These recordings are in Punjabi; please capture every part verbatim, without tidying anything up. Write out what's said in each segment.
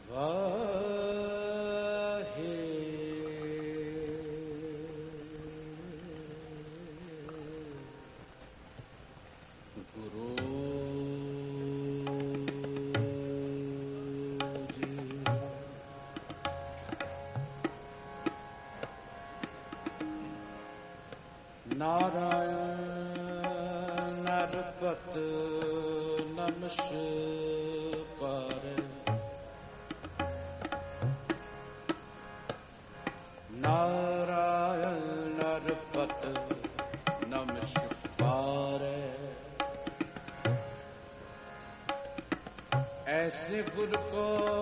नारायण नरपत नमस्कार। नारायण नरपत नमस्कार। ऐसे गुर को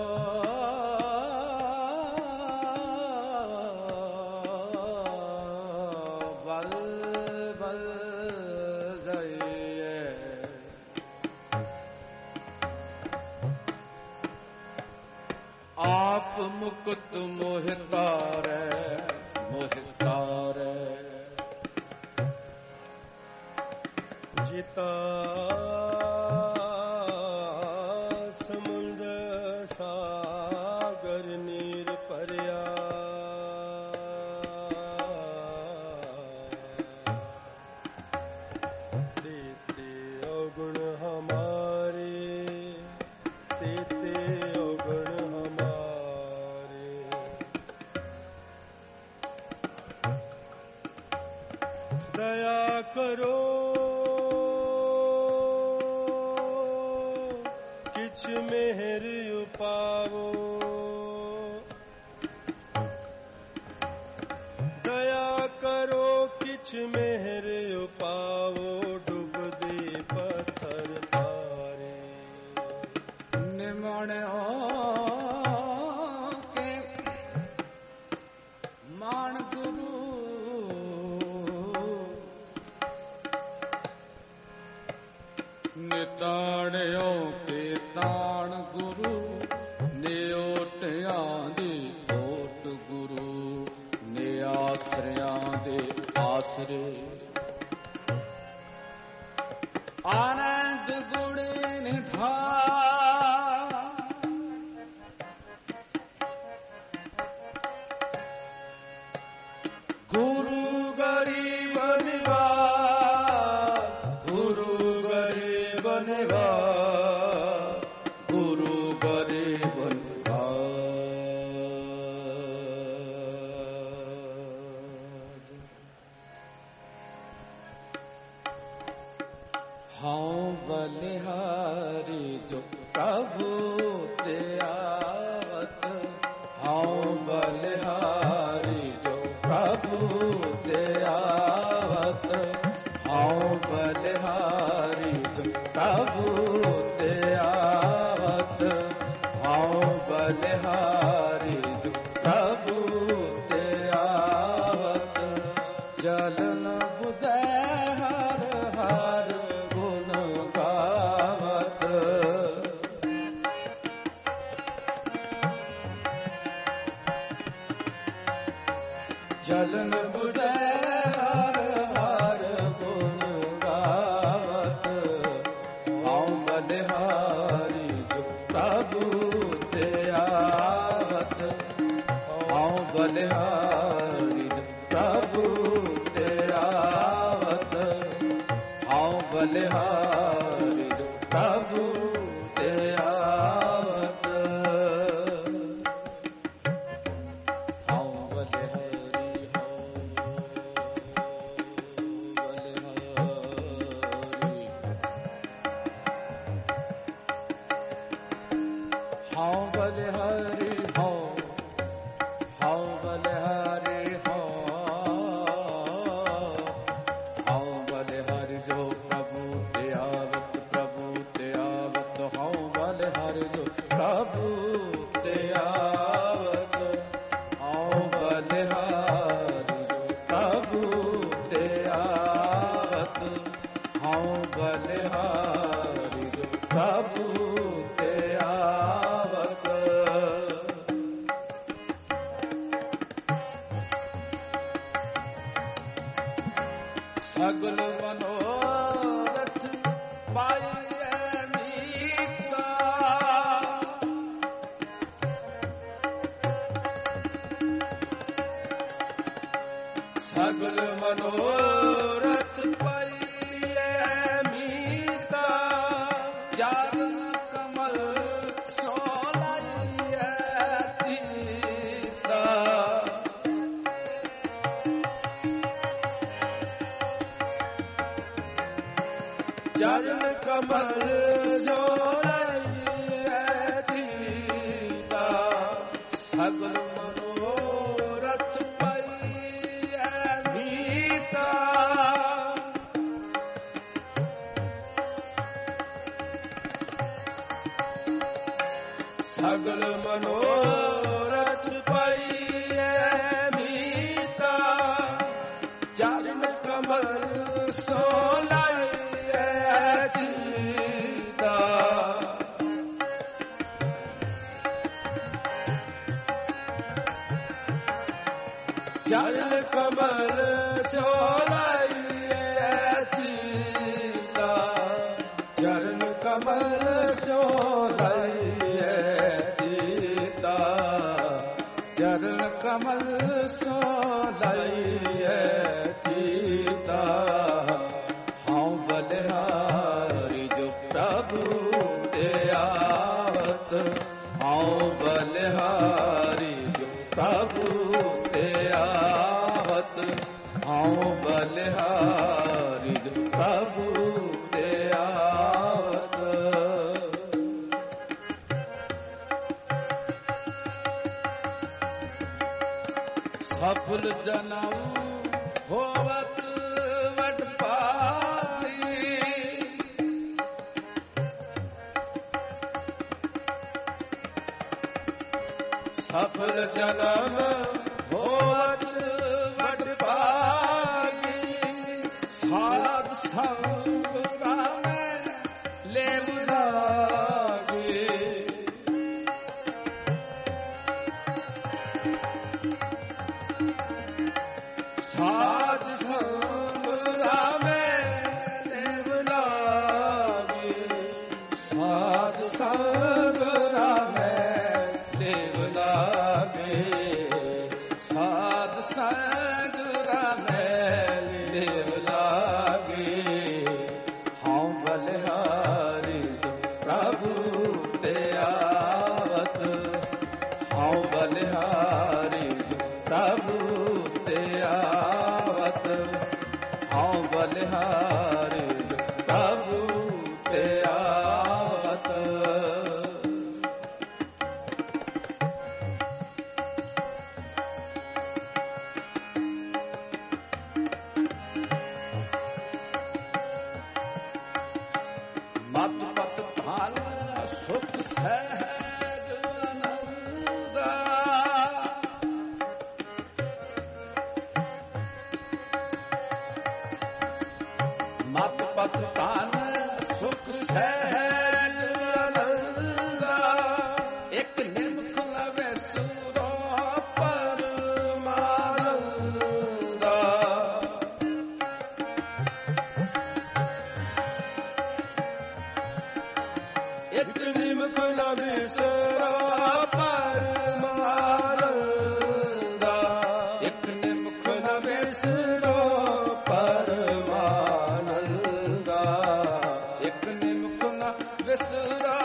आप मुकुत मोहितारे मोहितारे। जिता समुद्र सागर नीर परया। तेते अवगुण हमारे, तेते अवगुण हमारे। दया करो किछ मेहर उपावो। दया करो किछ मेहर उपावो। डूब दे पत्थर तारे। निमण के मान गुरु निताणियों के ताण गुरु। नियोटियां दे ओट गुरु। निआसरियां दे आसरे। आनंद गुणे निधान गुरु गरीब निवास। गुरु गरीब निवास। गुरु गरीब निवास। हाँ बलिहारी जो प्रभु ते आवत। हाँ बलिहारी जो प्रभु ते आवत। हाँ बलिहारी जो प्रभु ते आवत। हाँ बलिहारी जो प्रभु ते आवत। जल न बुझे हर हर गुण गावत। जल न बुझे हर हर गुण गावत। हाँ बलिहारी जो प्रभु ते आवत। हाँ बलिहारी जो प्रभु ते आवत। हाँ बलिहारी जो प्रभु ते आवत। हाँ बलिहारी हाँ बलिहारी। हाँ हाँ बलिहारी। हाँ हाँ बलिहारी जो प्रभु ते आवत। प्रभु ते आवत। हाँ बलिहारी जो प्रभु ते आवत। हाँ बलिहारी जो प्रभु ते आवत। हाँ बलिहारी जो प्रभु ते आवत। सगल मनोरथ पाइए मीता। ਸਗਲ ਮਨੋਰਥ ਪਾਈਐ ਮੀਤਾ ਚਰਨ ਕਮਲ ਸੋ ਲਾਈਐ ਚੀਤਾ ਚਰਨ ਕਮਲ ਜੋ ਲਾਈਐ ਚੀਤਾ ਸਗਲ ਮਨੋਰਥ ਪਾਈਐ ਮੀਤਾ ਸਗਲ ਮਨੋਰਥ ਪਾਈਐ ਮੀਤਾ ਚਰਨ ਕਮਲ ਸੋ ਲਾਈਐ ਚੀਤਾ ਚਰਨ ਕਮਲ ਸੋ ਲਾਈਐ ਚੀਤਾ ਚਰਨ ਕਮਲ ਸੋ ਲਾਈਐ ਚੀਤਾ ਚਰਨ ਕਮਲ ਸੋ ਲਾਈਐ ਚੀਤਾ ਹਉ ਬਲਿਹਾਰੀ ਜੋ ਪ੍ਰਭੂ ਤੇ ਆਵਤ ਹਉ ਬਲਿਹਾਰੀ ਜੋ ਪ੍ਰਭੂ ਤੇ ਆਵਤ ਹਉ ਬਲਿਹਾਰੀ ਜੋ ਪ੍ਰਭੂ ਤੇ ਆਵਤ ਸਫਲ ਜਨਮ ਹੋਵਤ ਵਡ ਭਾਗੀ ਸਫਲ ਜਨਮ ਹੋਵਤ ਵਡ ਭਾਗੀ ਸਾਧ ਸੰਗ ਰਾਮੈ ਲੇਵ ਲਾਗੇ ਸਾਧ ਸੰਗ ਰਾਮੈ ਲੇਵ ਲਾਗੇ ਸਾਧ ਸੰਗ ਰਾਮੈ ਲੇਵ ਲਾਗੇ ਸਾਧ ਸੰਗ ਰਾਮੈ ਲੇਵ ਲਾਗੇ ਹਉ ਬਲਿਹਾਰੀ ਪ੍ਰਭੂ ਤੇ ਆਵਤ ਹਉ ਬਲਿਹਾਰੀ ਪ੍ਰਭੂ ਤੇ ਆਵਤ ਹਉ ਬਲਿਹਾਰੀ ਪ੍ਰਭੂ ਤੇ ਆਵਤ ਮਤ ਪਤ ਭਾਲ ਸੁਖ ਸਹਿਜ ਆਨੰਦਾ ਮਤ ਪਤ ਭਾਲ ਸੁਖ ਸਹਿਜ ਆਨੰਦਾ ਇਕ ਨਿਮਖ ਲਵੇ ਸੂਰੋ ਪਰਮਾਨੰਦਾ ਇਕ ਨਿਮਖ ਲਵੇ ਸੂਰੋ ਪਰਮਾਨੰਦਾ ਇਕ ਨਿਮਖ ਲਵੇ ਸੂਰੋ ਪਰਮਾਨੰਦਾ ਇਕ ਨਿਮਖ ਨ ਵਿਸਰਾ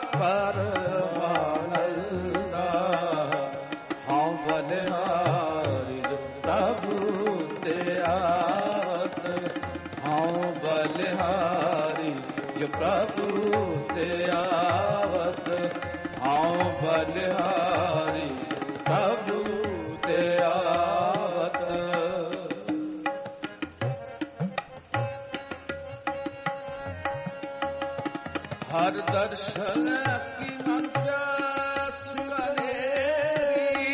ਪਰਮਾਨੰਦਾ ਹਉ ਬਲਿਹਾਰੀ ਜੋ ਪ੍ਰਭੂ ਤੇ ਆਵਤ ਹਉ ਬਲਿਹਾਰੀ ਜੋ ਪ੍ਰਭੂ ਤੇ ਆਵਤ ਹਉ ਬਲਿਹਾਰੀ ਪ੍ਰਭੂ ਤੇ ਆਵਤ ਹਰ ਦਰਸ਼ਨ ਕੀ ਮਨ ਪਿਆਸ ਕਰੇ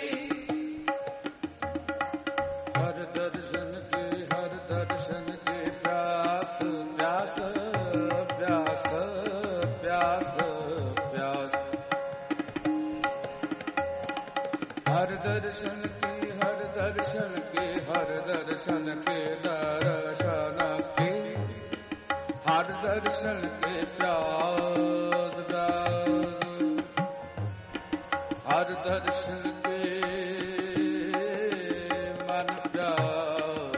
ਹਰ ਦਰਸ਼ਨ ਕੀ ਹਰ ਦਰਸ਼ਨ ਕੀ ਪਿਆਸ ਪਿਆਸ ਪਿਆਸ ਪਿਆਸ ਪਿਆਸ ਹਰ ਦਰਸ਼ਨ ਕੀ ਹਰ ਦਰਸ਼ਨ ਕੀ ਹਰ ਦਰਸ਼ਨ ਕੇ ਦਰਸ਼ਨ ਕੀ ਹਰ ਦਰਸ਼ਨ ਕੇ ਪਿਆਸ ਪਿਆਸ ਹਰ ਦਰਸ਼ਨ ਕੇ ਮਨ ਪਿਆਸ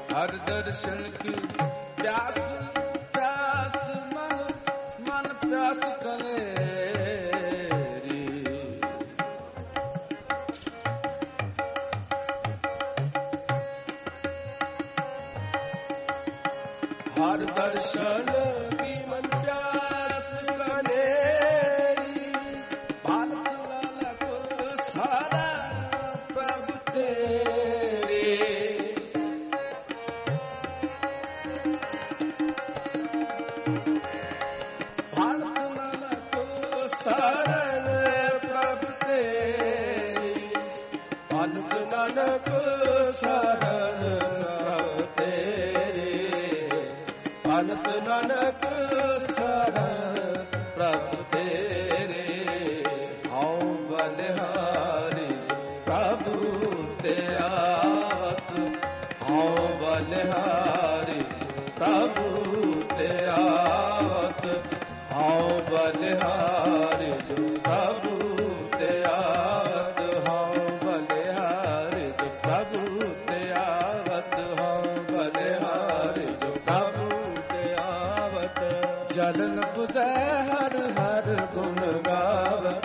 ਹਰ ਦਰਸ਼ਨ ਕੀ ਪਿਆਸ ਪਿਆਸ ਮਨ ਮਨ ਪਿਆਸ ਕਲੇਰੀ ਹਰ ਦਰਸ਼ਨ ਕੀ ਮਨ ਪਿਆਸ ਕਲੇਰੀ ਭਾਰਤ ਲਾਲਾ ਕੋ ਸਾਰਾ ਪ੍ਰਭ ਤੇਰੇ ਸਰਨ ਪ੍ਰਭ ਤੇਰੀ ਅਨੰਦ ਨਾਨਕ ਸਰਨ ਪ੍ਰਭ ਤੇਰੀ ਅਨੰਦ ਨਾਨਕ ਸਰਨ ਪ੍ਰਭ ਤੇਰੇ ਹਉ ਬਲਿਹਾਰੀ ਪ੍ਰਭੂ ਤੇ ਆਵਤ ਹਉ ਬਲਿਹਾਰੀ ਪ੍ਰਭੂ ਤੇ ਆਵਤ ਹਉ ਬਲਿਹਾਰੀ ਜੋ ਪ੍ਰਭੂ ਤੇ ਆਵਤ ਹਉ ਬਲਿਹਾਰੀ ਜੋ ਪ੍ਰਭੂ ਤੇ ਆਵਤ ਹਉ ਬਲਿਹਾਰੀ ਜੋ ਪ੍ਰਭੂ ਤੇ ਆਵਤ ਜਲਨ ਬੁਝੈ ਹਰ ਹਰ ਗੁਣ ਗਾਵਤ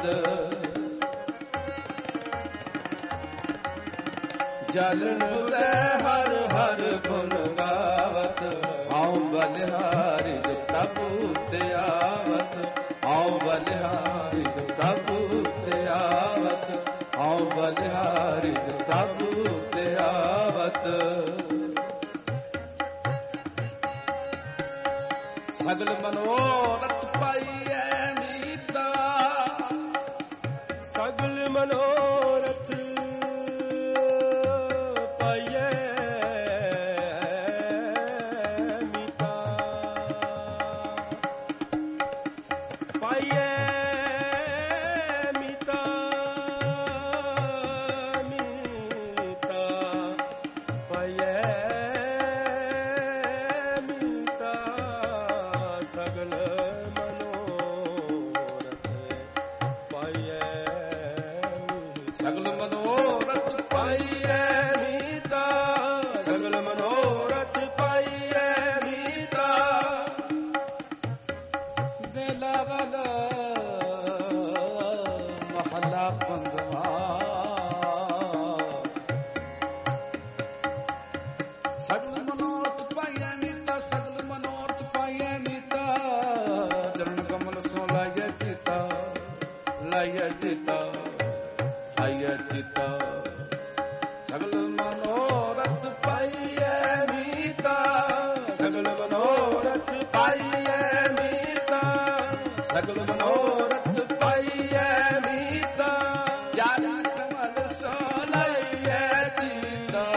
ਜਲਨ ਬੁਝੈ ਹਰ ਹਰ ਗੁਣ ਗਾਵਤ ਹਉ ਬਲਿਹਾਰੀ ਜੋ ਪ੍ਰਭੂ ਤੇ ਆਵਤ ਹਉ ਬਲਿਹਾਰੀ ਜੋ ਪ੍ਰਭੂ ਤੇ ਆਵਤ ਹਉ ਬਲਿਹਾਰੀ ਜੋ ਪ੍ਰਭੂ ਤੇ ਆਵਤ ਸਗਲ ਮਨੋਰਥ ਪਾਈਐ ਮੀਤਾ ਸਗਲ ਮਨੋਰਥ ਪਾਈਐ ਮੀਤਾ ਪਾਈਐ ਮੀਤਾ ਮੀਤਾ ਪਾਈਐ ਮੀਤਾ ਸਗਲ ਮਨੋਰਥ ਪਾਈਐ ਸਗਲ ਮਨੋਰਥ ਪਾਈਐ ਮੀਤਾ ਸਗਲ ਮਨੋਰਥ ਪਾਈਐ ਮੀਤਾ ਵੇਲਾਵਲ ਮਹੱਲਾ ਪੰਜਵਾ ਸਗਲ ਮਨੋਰਥ ਪਾਈਐ ਮੀਤਾ ਸਗਲ ਮਨੋਰਥ ਪਾਈਐ ਮੀਤਾ ਚਰਨ ਕਮਲ ਸੋ ਲਾਇਐ ਚਿਤਾ ਲਾਇਐ ਚਿਤਾ ਲਾਇਐ ਚਿਤਾ ਸਗਲ ਮਨੋਰਥ ਪਾਈਐ ਮੀਤਾ ਸਗਲ ਮਨੋਰਥ ਪਾਈਐ ਮੀਤਾ ਸਗਲ ਮਨੋਰਥ ਪਾਈਐ ਮੀਤਾ ਚਰਨ ਕਮਲ ਸੋ ਲਾਇਐ ਚਿਤਾ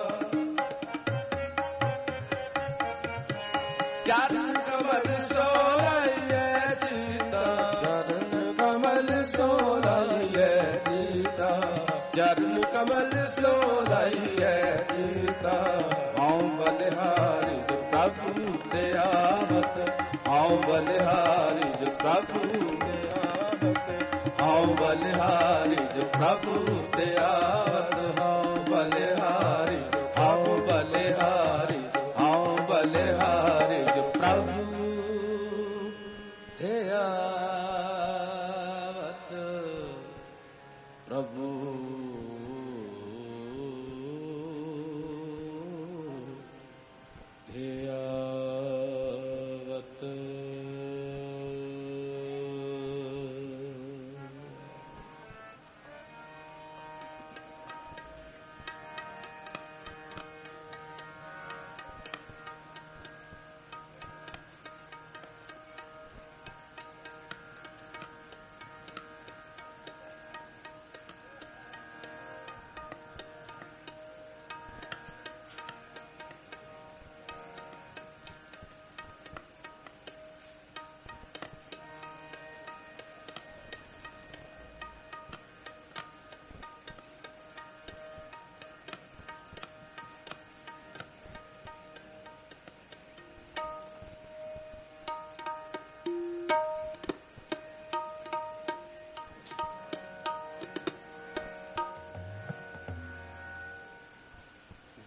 ਚਰਨ ਕਮਲ ਸੋ ਲਾਇਐ ਚਿਤਾ ਚਰਨ ਕਮਲ ਸੋ ਲਾਇਐ ਚਿਤਾ ਚਰਨ ਕਮਲ ਸੋ ਲਾਇਐ ਚਿਤਾ ਹਉ ਬਲਿਹਾਰੀ ਜੋ ਪ੍ਰਭੂ ਤੇ ਆਵਤ ਹਉ ਬਲਿਹਾਰੀ ਜੋ ਪ੍ਰਭੂ ਤੇ ਆਵਤ ਹਉ ਬਲਿਹਾਰੀ ਜੋ ਪ੍ਰਭੂ ਤੇ ਆਵਤ ਹਉ ਬਲਿਹਾਰੀ ਹਉ ਬਲਿਹਾਰੀ ਹਉ ਬਲਿਹਾਰੀ ਜੋ ਪ੍ਰਭੂ ਤੇ ਆਵਤ ਪ੍ਰਭੂ ਤੇ ਆਵਤ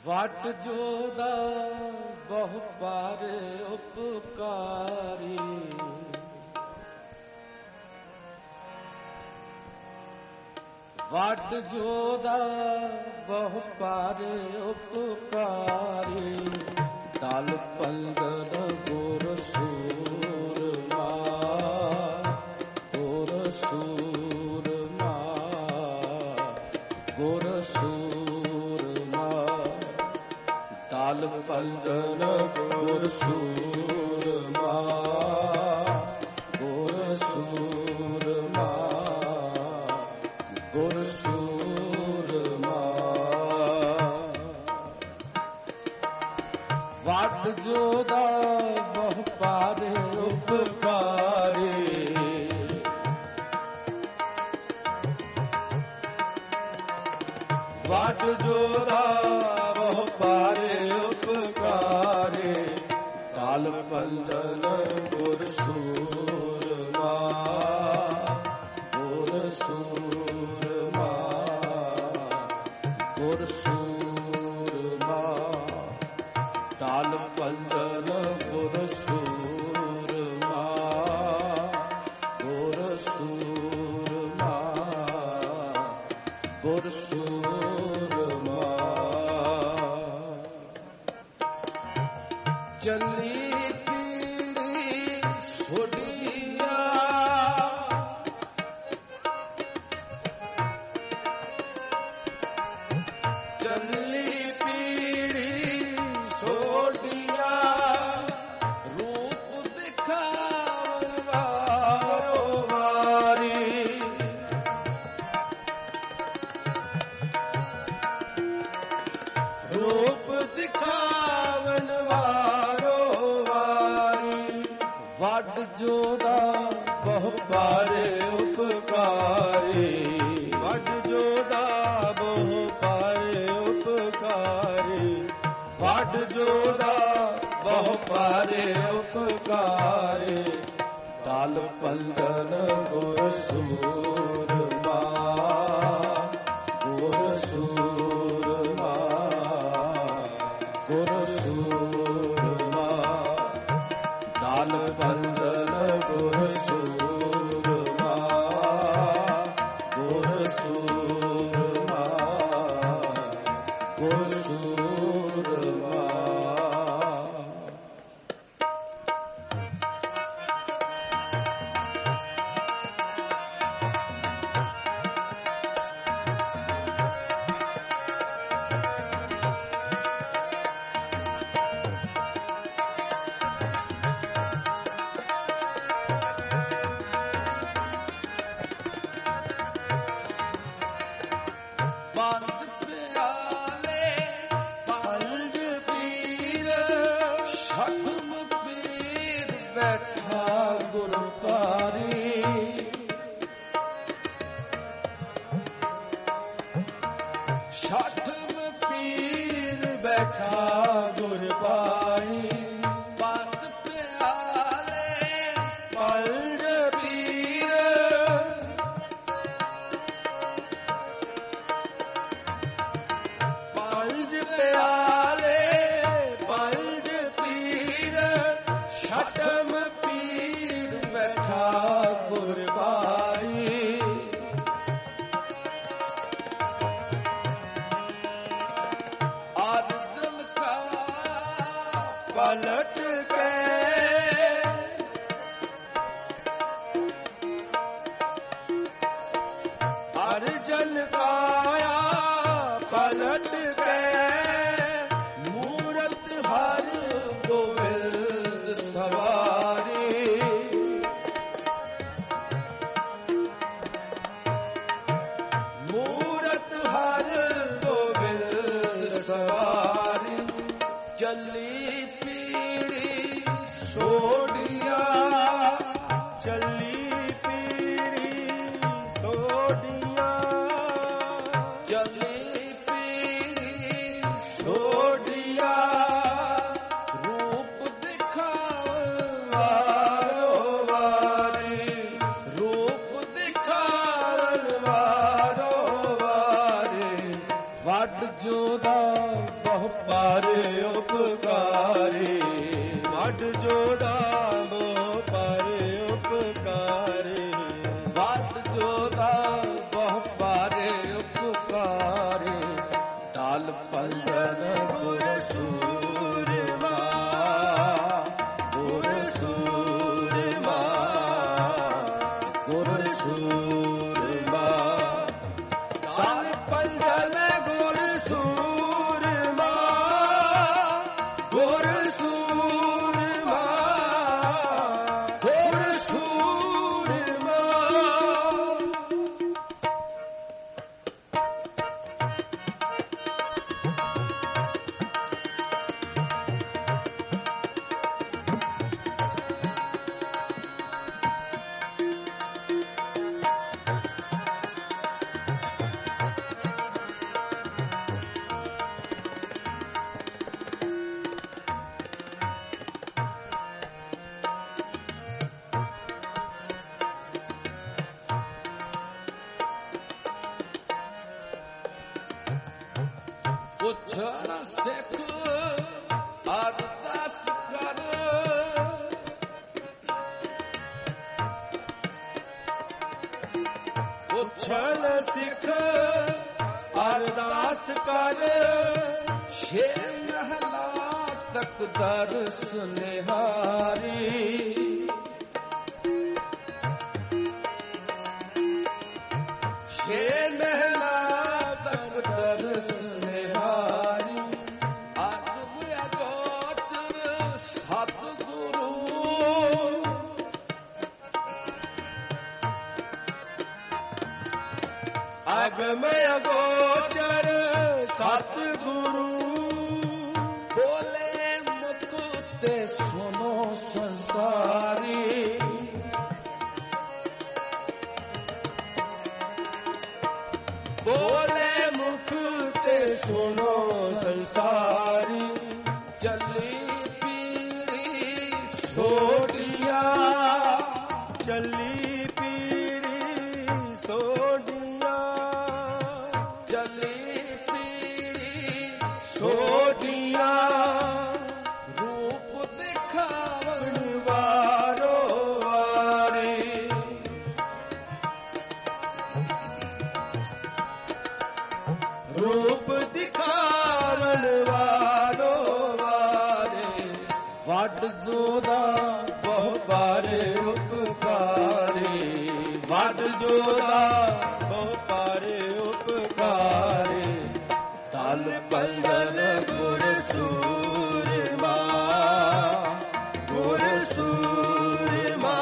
ਵਟ ਜੋਦਾ ਬਹੁ ਪਾਰ ਉਪਕਾਰੀ, ਵਟ ਜੋਦਾ ਬਹੁ ਪਾਰ ਉਪਕਾਰੀ, ਦਲ ਪੰਗਨ ਗੁਰ ਸੂਰਮਾ, ਗੁਰ ਸੂਰਮਾ, ਗੁਰ ਸੂਰਮਾ, ਦਲ ਪੰਗਨ ਗੁਰ ਸੂਰਮਾ, ਗੁਰ ਸੂਰਮਾ, ਗੁਰ ਸੂਰਮਾ, ਵਟ ਜੋਦਾ ਬਹੁ ਪਾਰ ਉਪਕਾਰੀ, ਵਟ ਜੋਦਾ ਬਹੁ ਪਾਰ ਉਪਕਾਰੀ, ਦਲ ਪੰਜਨ ਗੁਰ ਸੂਰਮਾ, ਗੁਰ ਸੂਰਮਾ, ਗੁਰ ਸੂਰਮਾ, ਦਲ ਪੰਜਨ ਗੁਰ ਸੂਰਮਾ, ਗੁਰ ਸੂਰਮਾ, ਗੁਰ ਸੂਰਮਾ, ਚੱਲੀ ਪੀੜੀ ਛੋਡੀਆਂ, ਚੱਲੀ ਪੀੜੀ ਛੋਡੀਆਂ, ਰੂਪ ਦਿਖਾਵਣ ਵਾਰੋ ਵਾਰੀ, ਰੂਪ ਦਿਖਾਵਣ ਵਾਰੋ ਵਾਰੀ, ਵਟ ਜੋਦਾ ਬਹੁ ਪਾਰ ਉਪਕਾਰੀ, ਵਟ ਜੋਦਾ ਬਹੁ ਪਾਰ ਉਪਕਾਰੀ, ਵਟ ਜੋਦਾ ਬਹੁ ਪਾਰ ਉਪਕਾਰੀ, ਦਲ ਪੰਜਨ ਗੁਰ ਸੂਰਮਾ, ਗੁਰ ਸੂਰਮਾ, ਗੁਰ ਸੂਰਮਾ, ਦਲ ਪੰਜਨ ਗੁਰ ਸੂਰਮਾ, ਗੁਰ ਸੂਰਮਾ, ਗੁਰ ਸੂਰਮਾ, ਪੰਜ ਪਿਆਲੇ ਪੰਜ ਪੀਰ, ਛਠਮ ਪੀਰ ਬੈਠਾ ਗੁਰ ਪਾਰੀ, ਛਠਮ ਪੀਰ ਬੈਠਾ ਗੁਰ ਪਾਰੀ, ਪੰਜ ਪਿਆਲੇ ਪੰਜ ਪੀਰ, ਪੰਜ ਪਿਆਲੇ ਪੰਜ ਪੀਰ, ਛਠਮ ਪੀਰ ਬੈਠਾ ਗੁਰ ਪਾਰੀ, ਅਰਜਨ ਕਾ ਪਲਟ ਕੇ, ਅਰਜਨ ਕਾਇਆ ਪਲਟ ਕੇ, ਮੂਰਤ ਹਰ ਗੋਬਿੰਦ ਸਵਾਰੀ, ਮੂਰਤ ਹਰ ਗੋਬਿੰਦ ਸਵਾਰੀ, ਚੱਲੀ ਪੀੜੀ ਛੋਡੀਆਂ, ਚੱਲੀ ਪੀੜੀ ਸੋਡੀਆਂ, ਚੱਲੀ ਪੀੜੀ ਛੋਡੀਆਂ, ਰੂਪ ਦਿਖਾਵਣ ਵਾਰੋ ਵਾਰੀ, ਰੂਪ ਦਿਖਾਵਣ ਵਾਰੋ ਵਾਰੀ, ਵਟ ਜੋਦਾ ਬਹੁ ਬਹੁ ਪਰ ਉਪਕਾਰੀ, ਵੱਡ ਜੋਦਾ ਬਹੁ ਪਰ ਉਪਕਾਰੀ, ਵੱਡ ਜੋਦਾ ਬਹੁ ਪਰ ਉਪਕਾਰੀ, ਢਾਲ ਪੰਜਨ ਗੁਰ ਸੂਰਮਾ, ਗੁਰ ਸੂਰਮਾ, ਗੁਰ ਸੂਰਮਾ, ਢਾਲ ਪੰਜਨ ਗੁਰ ਸੂਰਮਾ, ਗੁਰ ਸੂਰਮਾ, ਗੁਰ ਸੂਰਮਾ। ਪੁੱਛਣ ਸਿੱਖ ਅਰਦਾਸ ਕਰ, ਪੁੱਛਣ ਸਿੱਖ ਅਰਦਾਸ ਕਰ, ਛੇ ਮਹਲਾ ਤੱਕ ਦਰਸ ਨਿਹਾਰੀ, ਛੇ ਮਹਲਾ ਤੱਕ ਦਰਸ ਨਿਹਾਰੀ, ਅਗਮ ਅਗੋਚਰ ਸਤਿਗੁਰੂ, ਅਗਮ ਅਗੋਚਰ ਸਤਿਗੁਰੂ, ਬੋਲੇ ਮੁਖ ਤੇ ਸੁਨੋ ਸੰਸਾਰੀ, ਬੋਲੇ ਮੁਖ ਤੇ ਸੁਨੋ ਸੰਸਾਰੀ, ਚੱਲੀ ਪੀੜੀ ਸੋਢੀਆਂ, ਚੱਲੀ ਪੀੜੀ ਸੋਢੀਆਂ, ਚੱਲੀ ਪੀੜੀ ਸੋਢੀਆਂ, ਰੂਪ ਦਿਖਾਵਣ ਵਾਰੋ ਵਾਰੀ, ਰੂਪ ਦਿਖਾਵਣ ਵਾਰੋ ਵਾਰੇ, ਵੱਡ ਜੋਦਾ ਬਹੁ ਪਰ ਉਪਕਾਰੀ, ਵੱਡ ਜੋਦਾ ਬਹੁ ਪਰ ਉਪਕਾਰੀ, ਤਲ ਪੰਜਨ ਗੁਰ ਸੂਰਮਾ, ਗੁਰ ਸੂਰਮਾ,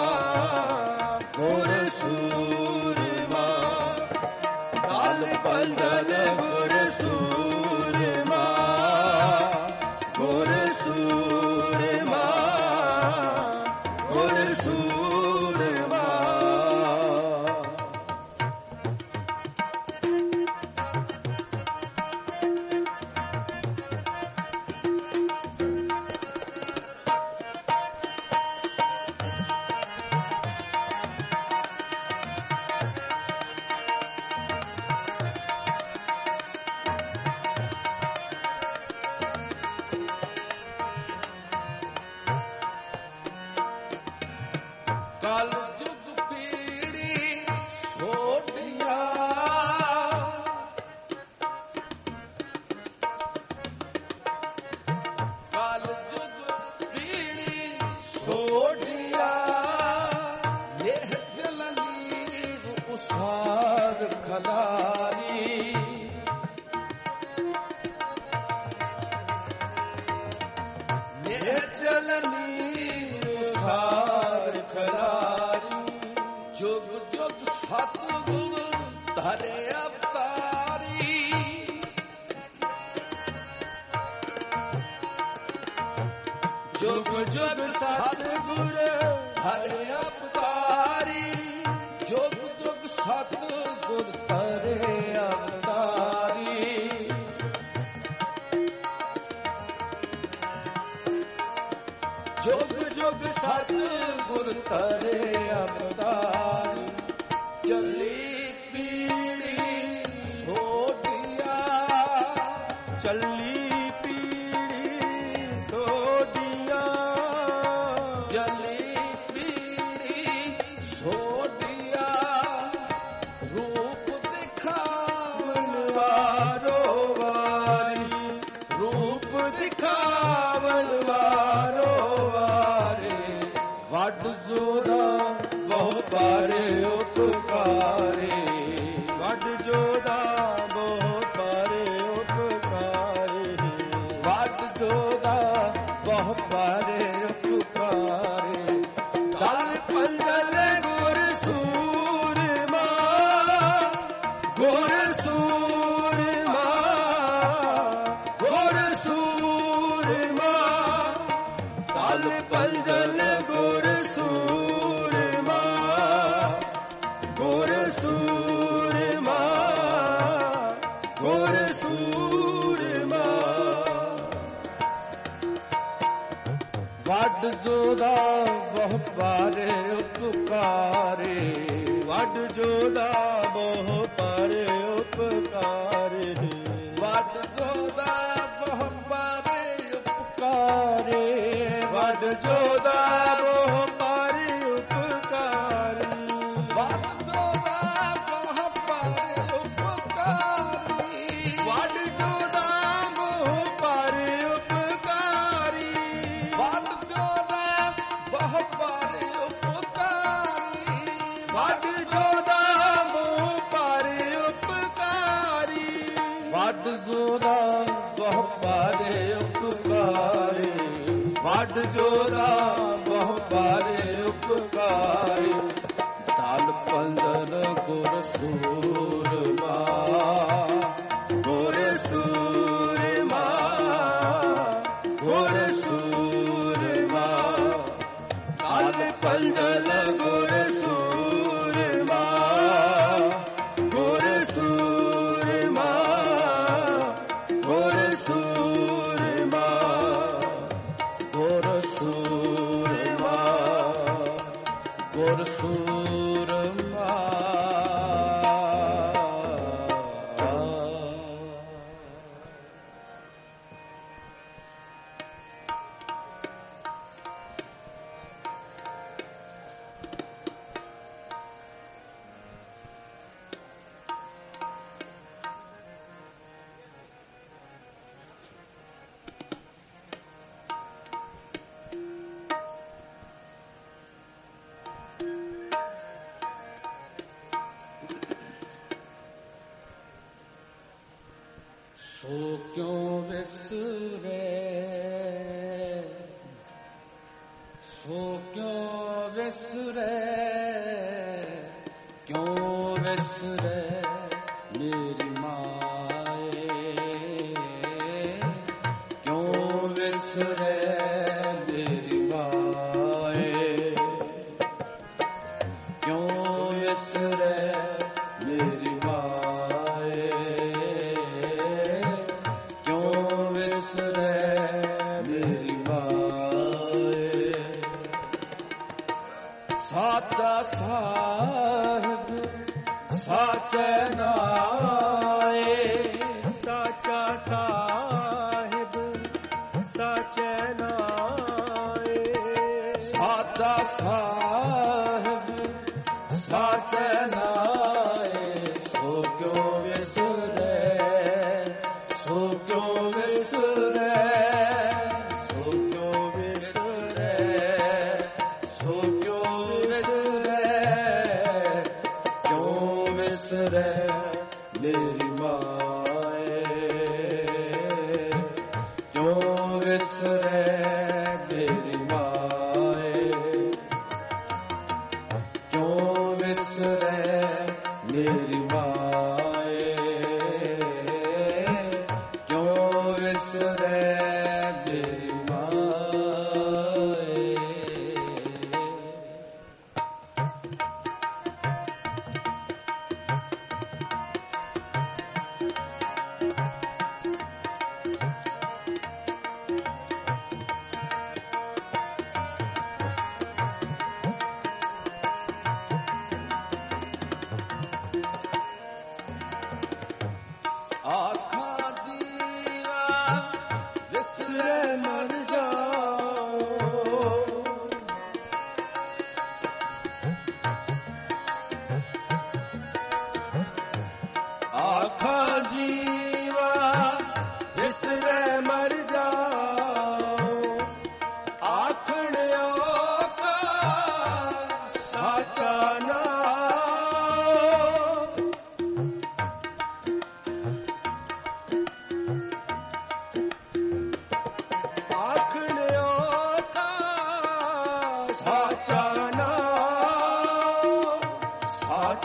ਗੁਰ ਸੂਰਮਾ, ਤਲ ਪੰਜਨ ਗੁਰ ਸੂਰਮਾ, ਗੁਰ ਸੂਰਮਾ, ਗੁਰ ਸੂਰਮਾ। ਕਲ ਜੁਗ ਪੀੜੀ ਸੋਢੀਆਂ, ਕਲ ਜੁਗ ਪੀੜੀ ਸੋਢੀਆਂ, ਇਹ ਜਲਨੀ ਉਸਾਰ ਖਦਾਰੀ, ਇਹ ਜਲਨੀ ਉਸਾਰ ਖਦਾਰੀ, ਜੁਗ ਜੁਗ ਸਤਿਗੁਰ ਧਰੇ ਅਵਤਾਰੀ, ਜੁਗ ਜੁਗ ਸਤਿਗੁਰ ਧਰੇ ਅਵਤਾਰੀ, ਜੁਗ ਜੁਗ ਸਤਿਗੁਰ ਧਰੇ ਅਵਤਾਰੀ, ਜੁਗ ਜੁਗ ਸਤਿਗੁਰ ਧਰੇ ਅਵਤਾਰੀ, ਚੱਲੀ ਪੀੜੀ ਸੋਢੀਆਂ, ਚੱਲੀ ਪੀੜੀ ਸੋਡੀਆਂ, ਚੱਲੀ ਪੀੜੀ ਸੋਡੀਆਂ, ਰੂਪ ਦਿਖਾਵਨ ਵਾਰੋ ਵਾਰੀ, ਰੂਪ ਦਿਖਾਵਨ ਵਾਰੋ ਵਾਰੀ, ਵੱਡ ਜੋਦਾ ਬਹੁ ਪਾਰੇ ਉਪਕਾਰੇ, ਵੱਡ ਜੋਦਾ ਬਹੁ ਪਾਰੇ ਉਪਕਾਰੇ, ਵੱਡ ਜੋਦਾ ਬਹੁ ਪਾਰੇ ਉਪਕਾਰੇ, ਦਲ ਪੰਜਲ ਗੁਰ ਸੂਰਮਾ, ਗੁਰ ਸੂਰਮਾ, ਗੁਰ ਸੂਰਮਾ, ਦਲ ਪੰਜਲ ਗੁਰ ਸੂਰਮਾ, ਗੁਰ ਸੂਰਮਾ, ਗੁਰ ਸੂਰਮਾ, ਵੱਡ ਜੋਦਾ ਬਹੁ ਪਾਰੇ ਉਪਕਾਰੇ, ਵੱਡ ਜੋਦਾ ਬਹੁ ਪਾਰੇ ਉਪਕਾਰੇ, ਵੱਡ ਜੋਦਾ ਬਹੁ ਪਾਰੇ ਉਪਕਾਰੇ, ਵੱਡ ਜੋਦਾ ਬਹੁ ਪਾਰੇ ਉਪਕਾਰੀ, ਵੱਡ ਜੋਦਾ ਬਹੁ ਪਾਰੇ ਉਪਕਾਰੀ, ਵੱਡ ਜੋਦਾ ਬਹੁ ਪਾਰੇ ਉਪਕਾਰੀ, ਵੱਡ ਜੋਦਾ ਬਹੁ ਪਾਰੇ ਉਪਕਾਰੀ, ਵੱਡ ਜੋਦਾ ਬਹੁ ਪਾਰੇ ਉਪਕਾਰੀ, ਵੱਡ ਜੋਦਾ ਬਹੁ ਪਾਰੇ ਉਪਕਾਰੀ, ਵੱਡ ਜੋਦਾ ਬਹੁ ਪਾਰੇ ਉਪਕਾਰੀ, ਦਲ ਪੰਜਲ ਗੁਰ ਸੂਰਮਾ, ਗੁਰ ਸੂਰਮਾ, ਗੁਰ ਸੂਰਮਾ, ਦਲ ਪੰਜਲ ਗੁਰ ਸੂਰਮਾ, ਗੁਰ ਸੂਰਮਾ, ਗੁਰ ਸੂਰਮਾ, ਗੁਰ ਸੂਰਮਾ, ਗੁਰ ਸੂਰਮਾ। ਸੋ ਕਿਉ ਵਿਸਰੇ, ਸੋ ਕਿਉ ਵਿਸਰੇ, ਕਿਉ ਵਿਸਰੇ ਮੇਰੀ ਮਾਏ, ਕਿਉ ਵਿਸਰੇ ਮੇਰੀ ਮਾਏ, ਕਿਉ ਵਿਸਰੇ ਮੇਰੀ ਮਾਏ, ਕਿਉ ਵਿਸਰੇ ਮੇਰੀ ਮਾਏ, ਸਾਚਾ ਸਾਹਿਬ ਸਾਚੇ ਨਾਏ, ਸਾਚਾ ਸਾਹਿਬ ਸਾਚੇ ਨਾਏ, ਸਾਚਾ ਸਾਹਿਬ ਸਾਚੇ ਨਾਏ, ਸੋ ਕਿਉ ਵਿਸਰੇ, ਸੋ ਕਿਉ ਵਿਸਰੇ, ਸੋ ਕਿਉ ਵਿਸਰੇ, ਸੋ ਕਿਉ ਵਿਸਰੇ, ਕਿਉ ਵਿਸਰੇ ਮੇਰੀ ਮਾਏ, ਕਿਉ ਵਿਸਰੇ ਮੇਰੀ ਮਾਏ, ਕਿਉ ਵਿਸਰੇ ਮੇਰੀ ਮਾਏ, ਕਿਉ ਵਿਸਰੇ ਮੇਰੀ ਮਾਏ। ਆਖਾਂ ਦੀਵਾ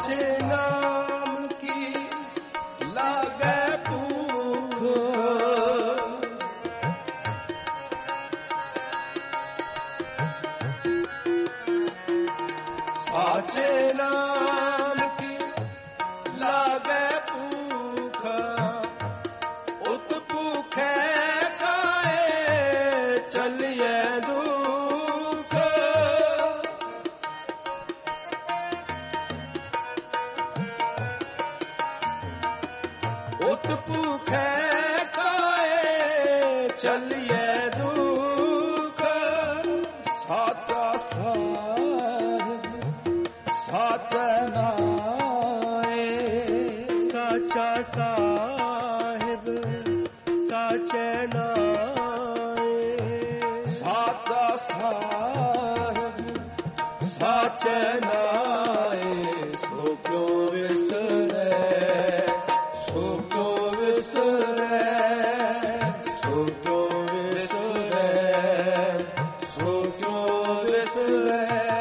साचे नाम की लागे भूख, साचे नाम की लागे भूख, उत भूखे खाए चलिए दुख। उत भूखे खाए चलिए दुख। साचा साहिब साचा नाए, साचा साहिब साचे नाए, साचा साहिब साचे नाए। सो क्यों विसरे, सो क्यों विसरे, सो क्यों विसरे, सो क्यों विसरे,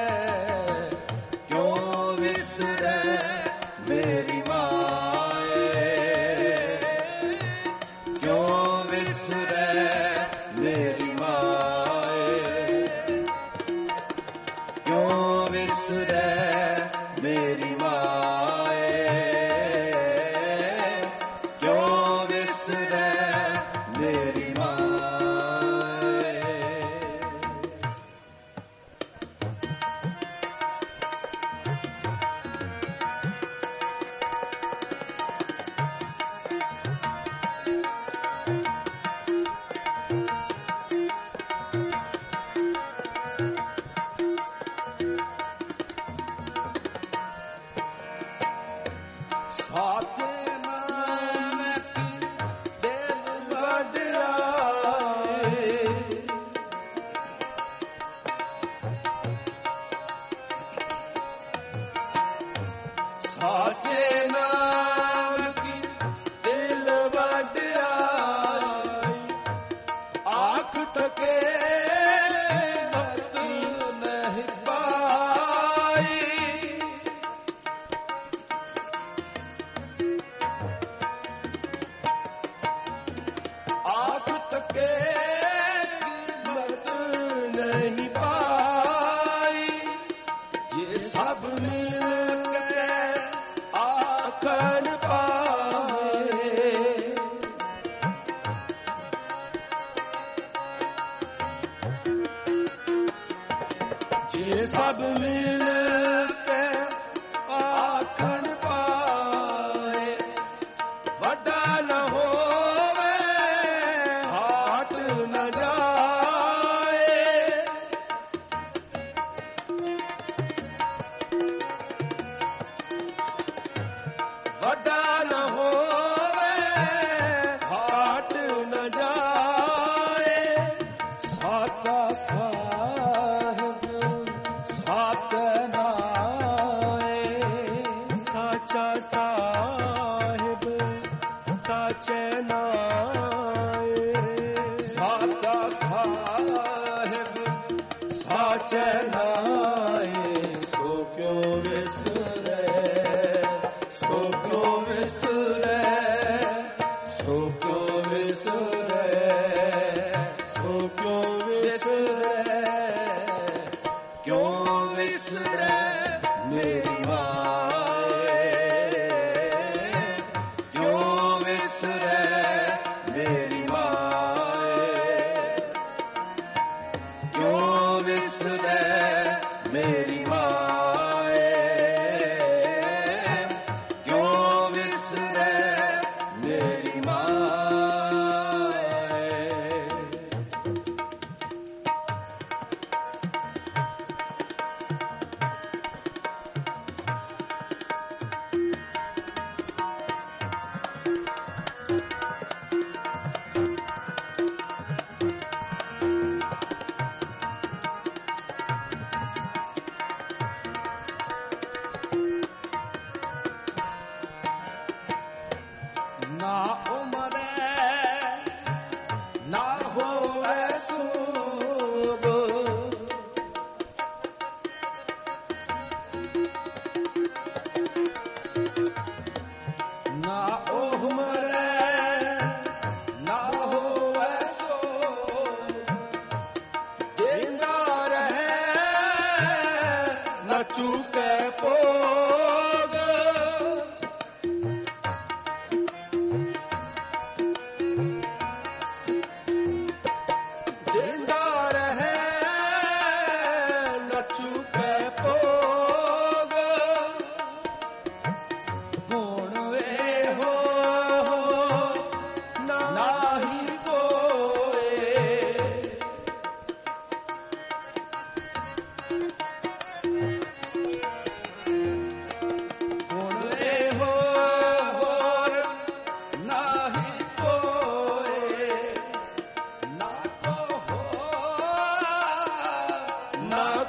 क्यों विसरे मेरी माए, क्यों विसरे मेरी माए, क्यों विसरे मेरी माए, क्यों विसरे मेरी माए। साचे नाम की दिल वड्याई, साचे नाम की दिल वड्याई। आँख तके मत नहीं पाई, आँख तके कीमत नहीं पाई। ये सब मिल के आखन पाए, ये सब मिल के आखन पाए। वड्डा न होवे हाट न जाए, वड्डा न होवे हाट न जाए। साचा साहिब साचा नाए, साचा साहिब साचे नाए, साचा साहिब साचे नाए। सो क्यों विसरे, सो क्यों विसरे, सो क्यों विसरे, सो क्यों विसरे, क्यों विसरे मेरी माए, क्यों विसरे मेरी माए, क्यों विसरे मेरी माए, क्यों विसरे मेरी माए। ना उमरे ना होवे सूग,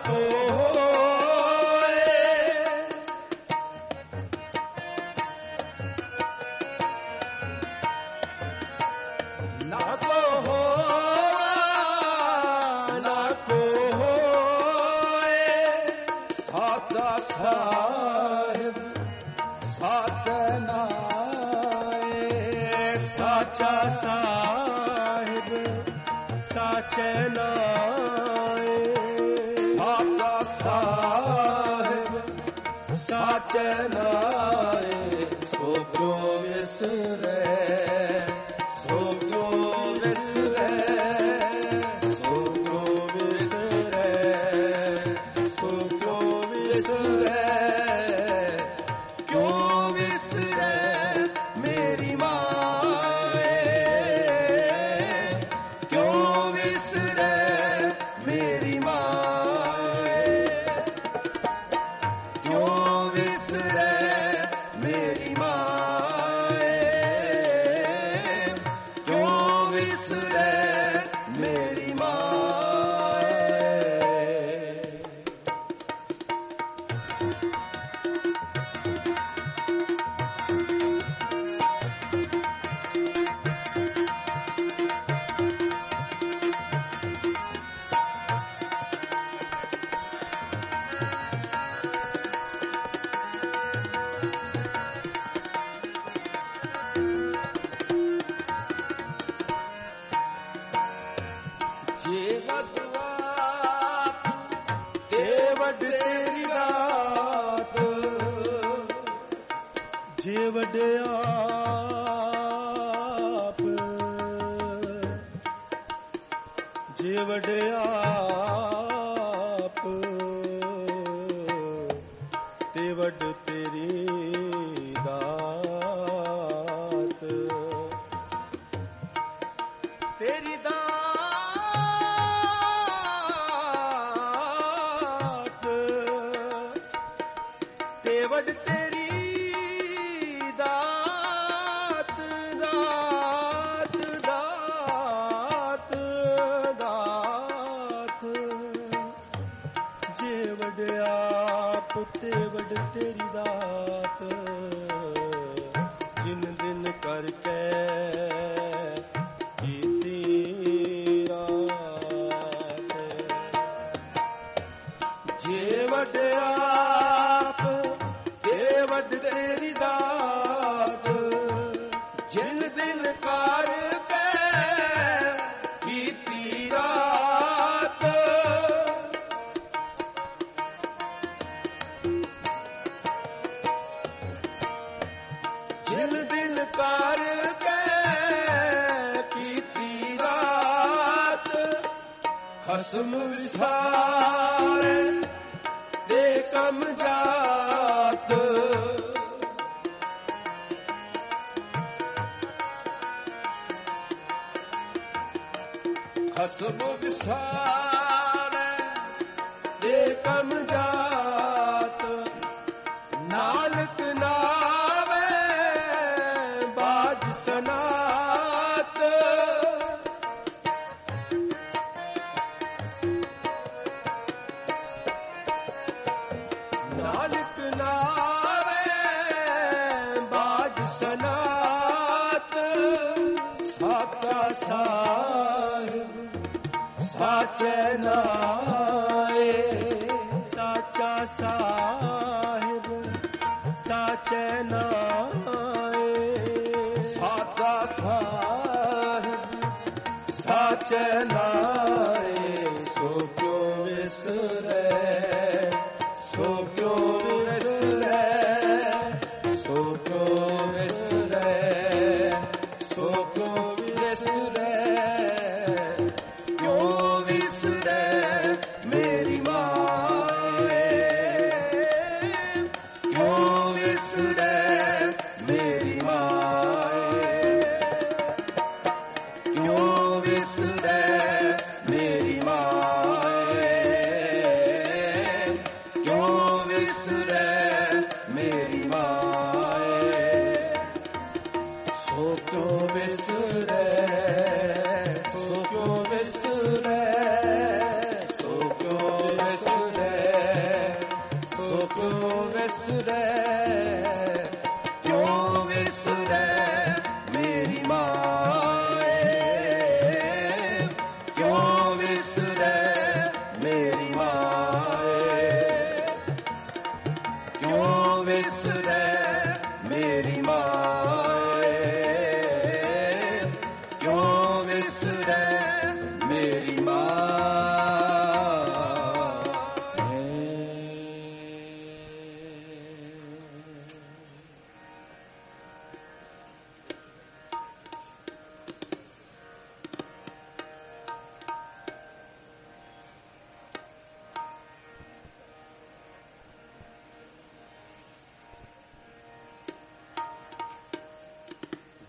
ਸੋ ਕਿਉ ਵਿਸਰੈ, ਸੋ ਕਿਉ ਵਿਸਰੈ।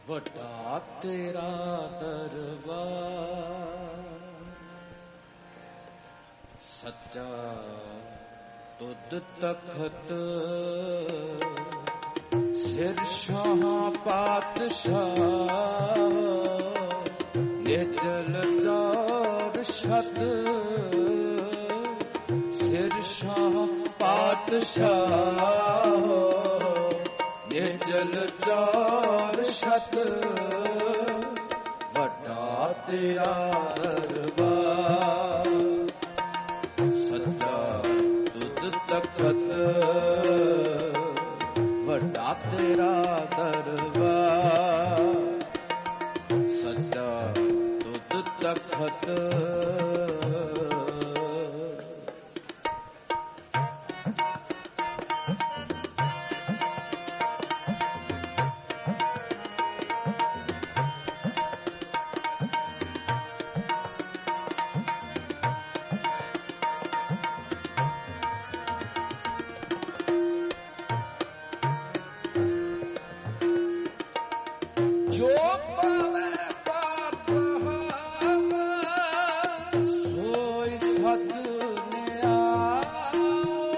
ਵੱਡਾ ਤੇਰਾ ਦਰਬਾਰ, ਸੱਚਾ ਤੁਧ ਤਖਤ, ਸਿਰ ਸ਼ਾਹ ਪਾਤਸ਼ਾਹ, ਨਿਰਜਲ ਚੌਰ ਛਤ, ਸਿਰ ਸ਼ਾਹ ਪਾਤਸ਼ਾਹ, ਨਿਰਜਲ ਚੌਰ ਛਤ, ਵੱਡਾ ਤੇਰਾ ਦਰਬਾਰ, ਸੱਚਾ ਤੁਧ ਤਖਤ, ਵੱਡਾ ਤੇਰਾ ਦਰਬਾਰ, ਸੱਚਾ ਤੁਧ ਤਖਤ। ਜੋ ਪਾਵੇ ਪਾਪ ਸੋਈ ਸਤ ਨਿਆਓ,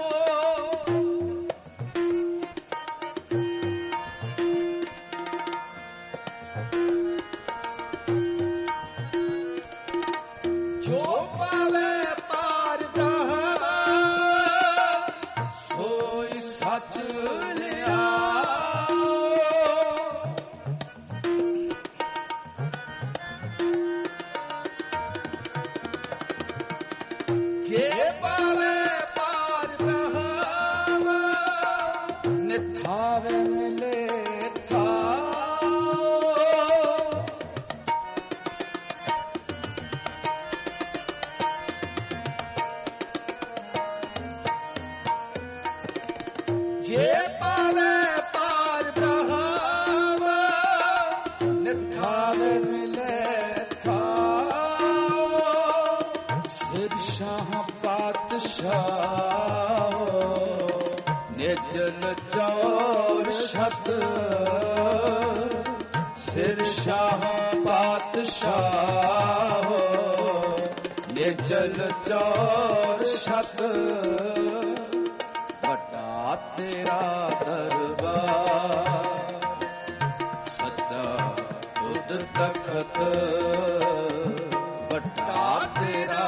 ਜੋ ਪਾਵੇ ਪਾਰ ਬ੍ਰਹਮ ਸੋਈ ਸਚ ਨਿਆਓ, ਜੇ ਪਾਵੇ ਪਾਰ ਬ੍ਰਹਮ ਨਿਥਾਵੇ ਮਿਲੇ ਥਾਓ, ਜੇ ਪਾਵੇ ਪਾਰ ਬ੍ਰਹਮ ਨਿਥਾਵੇ ਮਿਲੇ ਥਾਓ, ਸਿਰ ਸ਼ਾਹ ਪਾਤਸ਼ਾਹ, ਨਿਰਜਲ ਚੌਰ ਛਤ, ਸਿਰ ਸ਼ਾਹ ਪਾਤਸ਼ਾਹ, ਨਿਰਜਲ ਚੌਰ ਛਤ, ਵੱਡਾ ਤੇਰਾ ਦਰਬਾਰ, ਸੱਚਾ ਤੁਧ ਤਖਤ, ਵੱਡਾ ਤੇਰਾ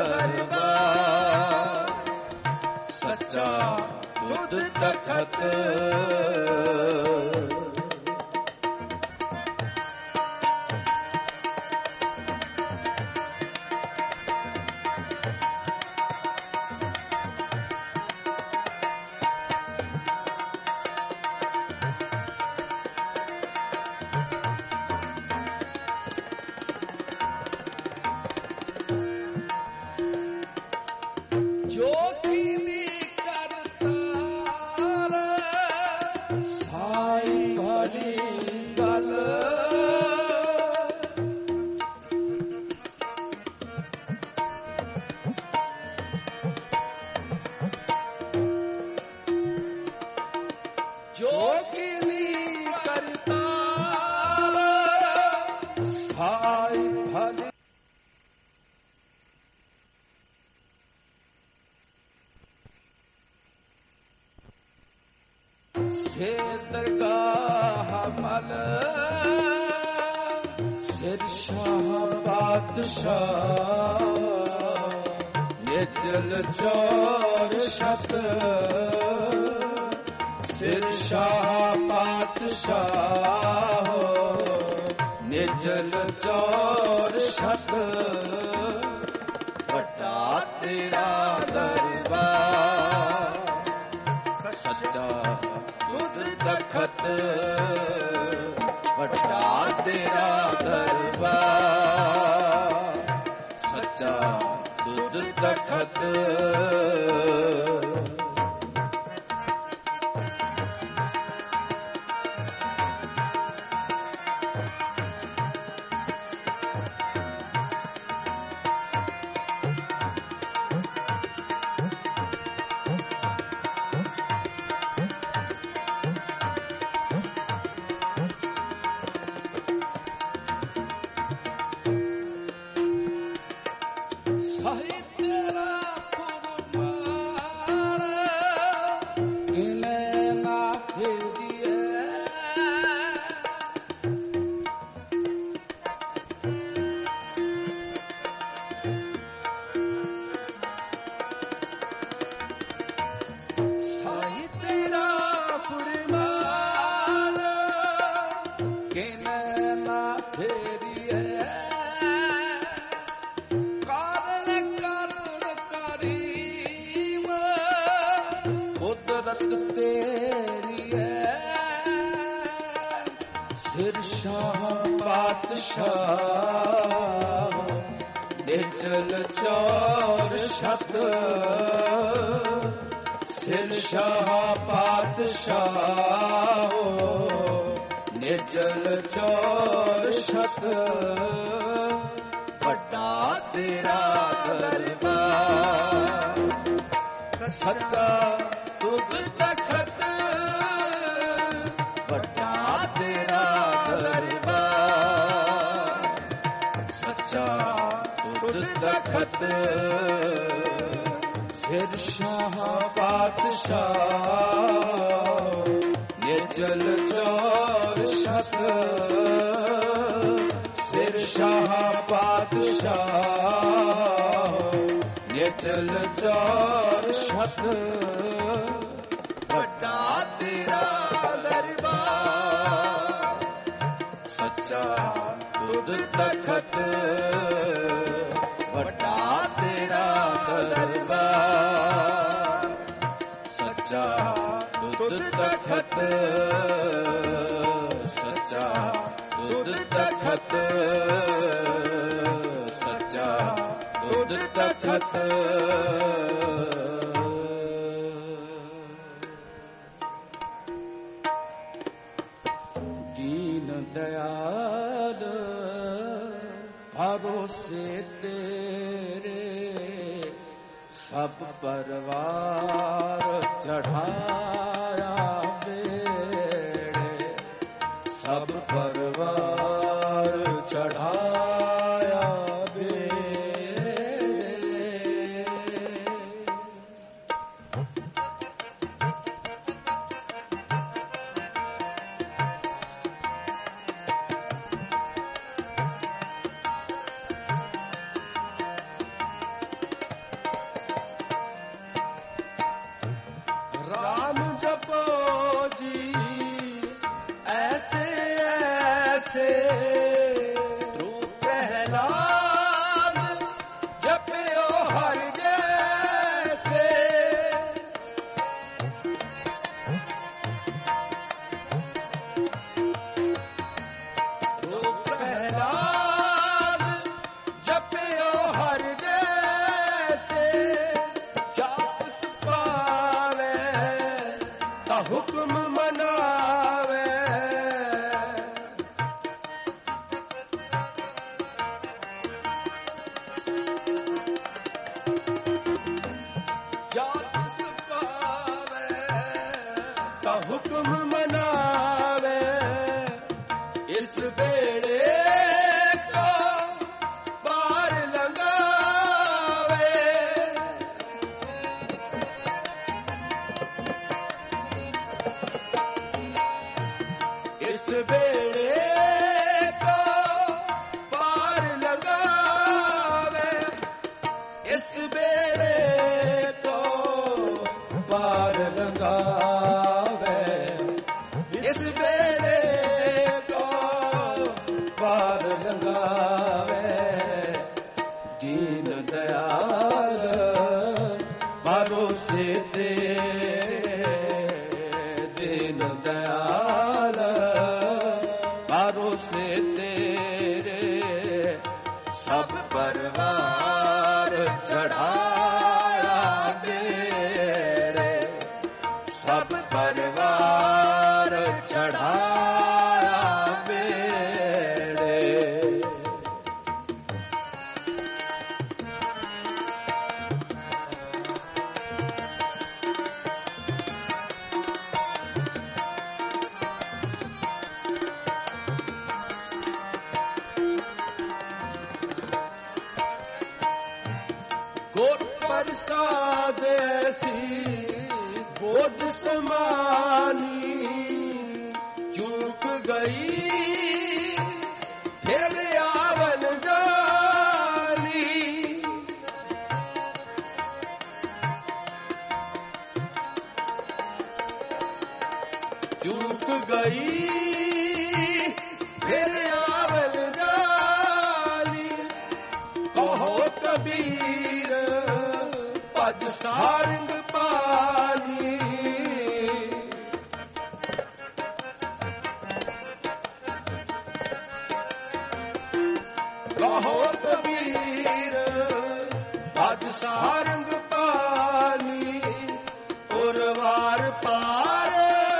ਦਰਬਾਰ, ਸੱਚਾ ਤੁਧ ਤਖਤ। ਜੋ ਕੀਨੀ ਕਰਤਾਰ, ਸਾਈ ਭਲੀ ਗੱਲ, ਜੋ ਕੀਨੀ ਕਰਤਾਰ, ਸਾਈ ਭਲੀ ਸੇ ਦਰਗਾਹ ਮਲ, ਸਿਰ ਸ਼ਾਹ ਪਾਤਸ਼ਾਹ, ਨਿਰਜਲ ਚੌਰ ਛਤ, ਸਿਰ ਸ਼ਾਹ ਪਾਤਸ਼ਾਹ, ਨਿਰਜਲ ਚੌਰ ਛਤ, ਵੱਡਾ ਤੇਰਾ ਦਰਬਾਰ, ਸੱਚਾ ਤੁਧ ਤਖਤ, ਵੱਡਾ ਤੇਰਾ ਦਰਬਾਰ, ਸੱਚਾ ਤੁਧ ਤਖਤ। ਸਾਈ ਤੇਰਾ ਫੁਰਮਾਨ ਕਿਨੇ ਨਾ ਫੇਰੀਏ ਸਾਈ ਤੇਰਾ ਫੁਰਮਾਨ ਕਿਨੇ ਨਾ ਫੇਰੀਏ ਕਾਰਨ ਕਾਰਨ ਕਰੀਮ ਕੁਦਰਤ ਤੇਰੀ ਹੈ ਸਿਰ ਸ਼ਾਹ ਪਾਤਸ਼ਾਹ ਨਿਚਲ ਚੌਰ ਛਤ ਸਿਰ ਸ਼ਾਹ ਪਾਤਸ਼ਾਹ ਨਿਚਲ ਚੌਰ ਛਤ ਵੱਡਾ ਤੇਰਾ ਦਰਬਾਰ ਸੱਚਾ ਤੁਧ ਤਖਤ ਵੱਡਾ ਤੇਰਾ ਦਰਬਾਰ ਸੱਚਾ ਤੁਧ ਤਖਤ ਸਿਰ ਸ਼ਾਹ ਪਾਤਸ਼ਾਹ ਨਿਰਜਲ ਚੌਰ ਛਤ ਸਿਰ ਸ਼ਾਹ ਪਾਤਸ਼ਾਹ ਨਿਰਜਲ ਚੌਰ ਛਤ ਵੱਡਾ ਤੇਰਾ ਦਰਬਾਰ ਸੱਚਾ ਤੁਧ ਤਖਤ ਵੱਡਾ ਤੇਰਾ ਦਰਬਾਰ ਸੱਚਾ ਤੁਧ ਤਖਤ ਸੱਚਾ ਤੁਧ ਤਖਤ ਸੱਚਾ ਤੁਧ ਤਖਤ ਦੀਨ ਦਇਆਲ ਭਰੋਸੇ ਤੇਰੇ ਸਭ ਪਰਵਾਰ ਚੜਾਇਆ ਬੇੜੇ ਸਭ ਪਰਵਾਰ ਚੜਾਇਆ ਬੇੜੇ राम जपो जी ऐसे ऐसे तू प्रहलाद जपयो हर जैसे तू प्रहलाद जपयो हर जैसे जात पावे ता हुक्म मनावे जात पावे ता हुक्म मनावे इस बेड़े को पार लगावे इस बेड़े को पार लगावे इस बेड़े को पार लगावे इस बेड़े को पार लगावे दीन दयाल भरोसे तेरे दीन दयाल भरोसे तेरे सब परवार चढ़ाया तेरे सब परवार चढ़ाया बेड़े ਕੋਟ ਪ੍ਰਸਾਦ ਐਸੀ ਬੋਧ ਸਮਾਨੀ ਚੂਕ ਗਈ ਫਿਰ ਆਵਨ ਜਾਲੀ ਚੂਕ ਗਈ ਫਿਰ ਆਵਨ ਜਾਲੀ ਕਹੋ ਕਬੀਰ ਭਜ ਸਾਰੰਗ ਪਾਨੀ ਕਹੋ ਕਬੀਰ ਭਜ ਸਾਰੰਗ ਪਾਨੀ ਉਰਵਾਰ ਪਾਰ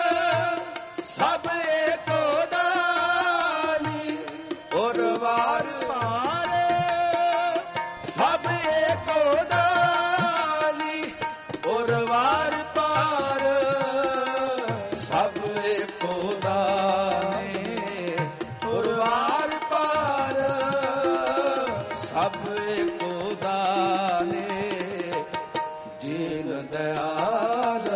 ਸਭ ਏਕੋ ਦਾਨੀ ਉਰਵਾਰ ਪਾਰ ਸਭ ਏਕੋ ਦਾਨੀ ਉਰਵਾਰ ਪਾਰ ਸਭ ਏਕੋ ਦਾਨੀ ਉਰਵਾਰ ਪਾਰ ਸਭ ਏਕੋ ਦਾਨੀ ਦੀਨ ਦਇਆਲ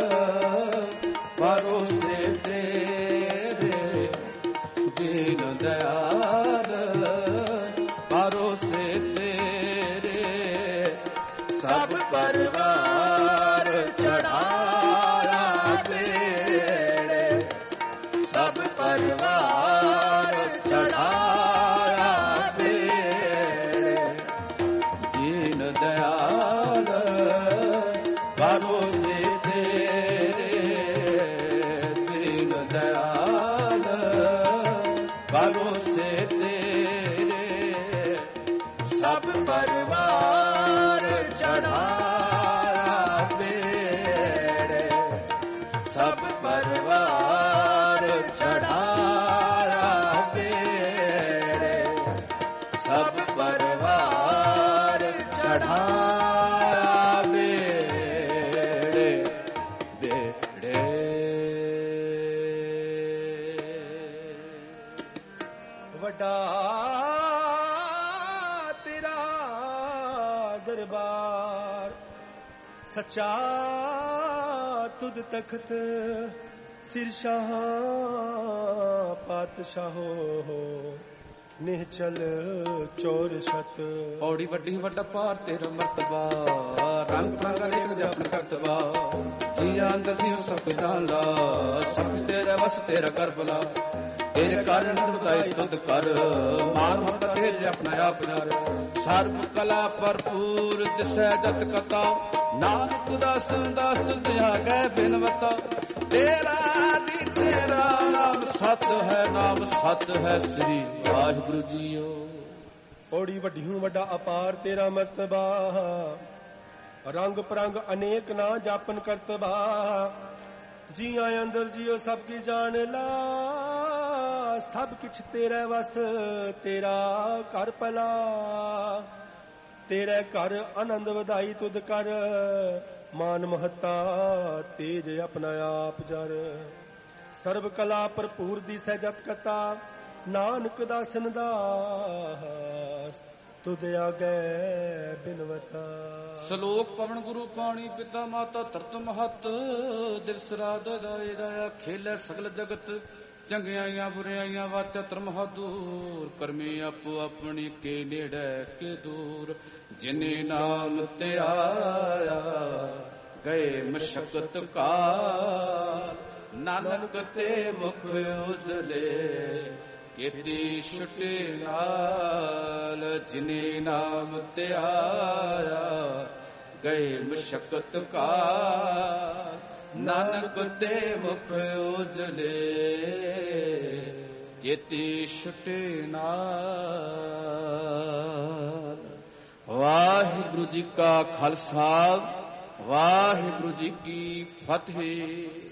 ਭਰੋਸੇ ਤੇਰੇ ਦੀਨ ਦਇਆਲ ਭਰੋਸੇ ਤੇਰੇ ਸਭ ਪਰਵਾਰ ਚੜਾਇਆ ਬੇੜੇ ਸਭ ਪਰਵਾਰ ਚੜਾਇਆ ਬੇੜੇ ਦੀਨ ਦਇਆਲ ਭਰੋਸੇ ਤੇਰੇ ਦੀਨ ਦਇਆਲ ਭਰੋਸੇ ਤੇਰੇ ਸਭ ਪਰਵਾਰ ਚੜਾਇਆ ਬੇੜੇ ਸਭ ਪਰਵਾਰ ਚੜਾਇਆ ਬੇੜੇ ਸਭ ਪਰਵਾਰ ਚੜਾਇਆ ਬੇੜੇ ਬੇੜੇ ਵੱਡਾ ਤੇਰਾ ਦਰਬਾਰ ਸੱਚਾ ਤੁਧ ਤਖਤ ਸਿਰ ਸ਼ਾਹ ਪਾਤਸ਼ਾਹੋ ਨਿਹਚਲ ਚੋਰ ਛਤ ਔੜੀ ਵੱਡੀ ਵੱਡਾ ਪਾਰ ਤੇਰਾ ਮਰਤਬਾ ਰੰਗ ਰੰਗ ਅਨੇਕ ਜਪਨ ਕਰਤਬਾ ਜੀ ਅੰਦਰ ਦੀ ਸਭ ਜਾਣਦਾ ਸਭ ਤੇਰਾ ਵਸ ਤੇਰਾ ਕਰ ਬਲਾ ਤੇਰੇ ਕਾਰਨ ਬਤਾਈ ਤੁਧ ਕਰ ਮਾਨ ਮਤ ਤੇਰੇ ਆਪਣਾ ਆਪ ਜਰ ਸਰਬ ਕਲਾ ਭਰਪੂਰ ਦਿਸੈ ਜਤ ਕਤਾ ਨਾਨਕ ਦਾਸ ਦਾਸ ਤੁਧਿਆ ਗਏ ਬਿਨਵਤਾ ਤੇਰਾ ਦੀ ਤੇਰਾ ਨਾਮ ਸਤ ਹੈ ਨਾਮ ਸਤ ਹੈ ਸ੍ਰੀ ਵਾਹਿਗੁਰੂ ਜੀਓ ਔੜੀ ਵੱਡੀ ਹੂੰ ਵੱਡਾ ਅਪਾਰ ਤੇਰਾ ਮਰਤਬਾ ਰੰਗ ਪਰੰਗ ਅਨੇਕ ਨਾ ਜਾਪਨ ਕਰਤਬਾ ਜੀਆਂ ਅੰਦਰ ਜੀਓ ਸਭ ਕੀ ਜਾਣ ਲਾ ਸਭ ਕਿਛ ਤੇਰੇ ਵਸ ਤੇਰਾ ਘਰ ਭਲਾ ਤੇਰੇ ਘਰ ਆਨੰਦ ਵਧਾਈ ਤੁਧ ਕਰ ਮਾਨ ਮਹੱਤਾ ਤੇਜ ਆਪਣਾ ਆਪ ਜਰ ਸਰਬ ਕਲਾ ਭਰਪੂਰ ਦੀ ਸਹਿਜਤ ਕਤਾ ਨਾਨਕ ਦਾਸਨ ਦਾਸ ਤੁਧ ਆਗੇ ਬਿਨਵਤਾ ਸ਼ਲੋਕ ਪਵਨ ਗੁਰੂ ਪਾਣੀ ਪਿਤਾ ਮਾਤਾ ਧਰਤ ਮਹਤ ਦਿਵਸ ਰਾਤ ਦਾਇ ਦਇਆ ਖੇਲੇ ਸਗਲ ਜਗਤ ਚੰਗਿਆਈਆਂ ਬੁਰਿਆਈਆਂ ਵਾਚਾ ਧਰਮ ਦੂਰ ਕਰਮੀ ਆਪੋ ਆਪਣੀ ਕੇ ਨੇੜੇ ਕੇ ਦੂਰ ਜਿਨੇ ਨਾਮ ਤੇ ਆਇਆ ਗਏ ਮਸ਼ਕਤ ਕਾ ਨਾਨਕ ਤੇ ਮੁਖ ਉਜਲੇ ਕੀਤੀ ਛੁਟੇ ਨਾਲ ਜਿਨੇ ਨਾਮ ਤੇ ਆਇਆ ਗਏ ਮਸ਼ਕਤ ਕਾ ਨਾਨਕ ਤੇ ਮੁਖ ਉਜਲੇ ਕੀਤੀ ਛੁਟੇ ਨਾਲ। ਵਾਹਿਗੁਰੂ ਜੀ ਕਾ ਖਾਲਸਾ ਵਾਹਿਗੁਰੂ ਜੀ ਕੀ ਫਤਿਹ।